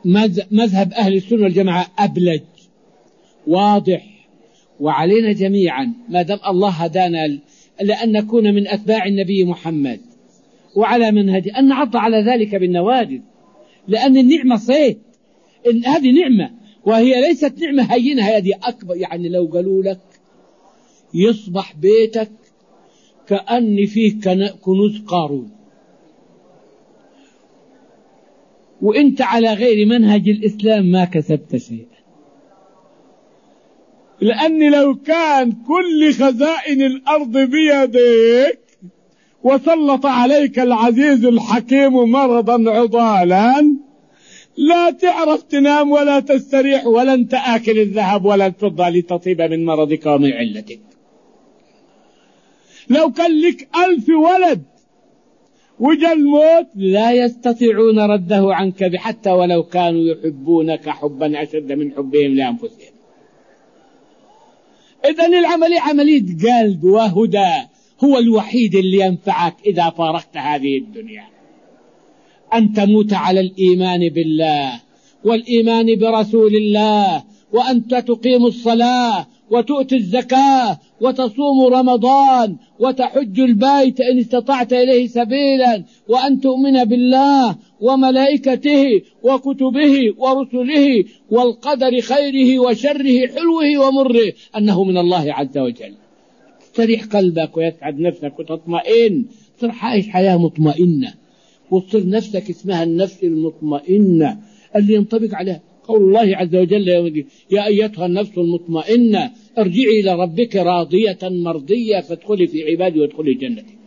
مذهب أهل السنة والجماعة أبلج واضح، وعلينا جميعا ما دام الله هدانا لأن نكون من أتباع النبي محمد وعلى منهجه أن نعض على ذلك بالنواجذ، لأن النعمة صيد، إن هذه نعمة وهي ليست نعمة هينة، هذه أكبر. يعني لو قالوا لك يصبح بيتك كأن فيه كنوز قارون وإنت على غير منهج الإسلام ما كسبت شيئا، لأن لو كان كل خزائن الأرض بيديك وسلط عليك العزيز الحكيم مرضا عضالا لا تعرف تنام ولا تستريح ولا انت آكل الذهب ولا الفضة لتطيب من مرضك ومن علتك. لو كان لك 1000 ولد وجاء الموت لا يستطيعون رده عنك حتى ولو كانوا يحبونك حبا أشد من حبهم لأنفسهم. إذن العملية عملية قلب وهدى، هو الوحيد اللي ينفعك إذا فارقت هذه الدنيا، أن تموت على الإيمان بالله والإيمان برسول الله، وأنت تقيم الصلاة وتؤتي الزكاة وتصوم رمضان وتحج البيت إن استطعت إليه سبيلا، وأن تؤمن بالله وملائكته وكتبه ورسله والقدر خيره وشره حلوه ومره أنه من الله عز وجل. تستريح قلبك ويسعد نفسك وتطمئن، تصير عايش حياة مطمئنة، وتصير نفسك اسمها النفس المطمئنة اللي ينطبق عليها قول الله عز وجل يا أيتها النفس المطمئنة ارجعي إلى ربك راضية مرضية فادخلي في عبادي وادخلي جنتي.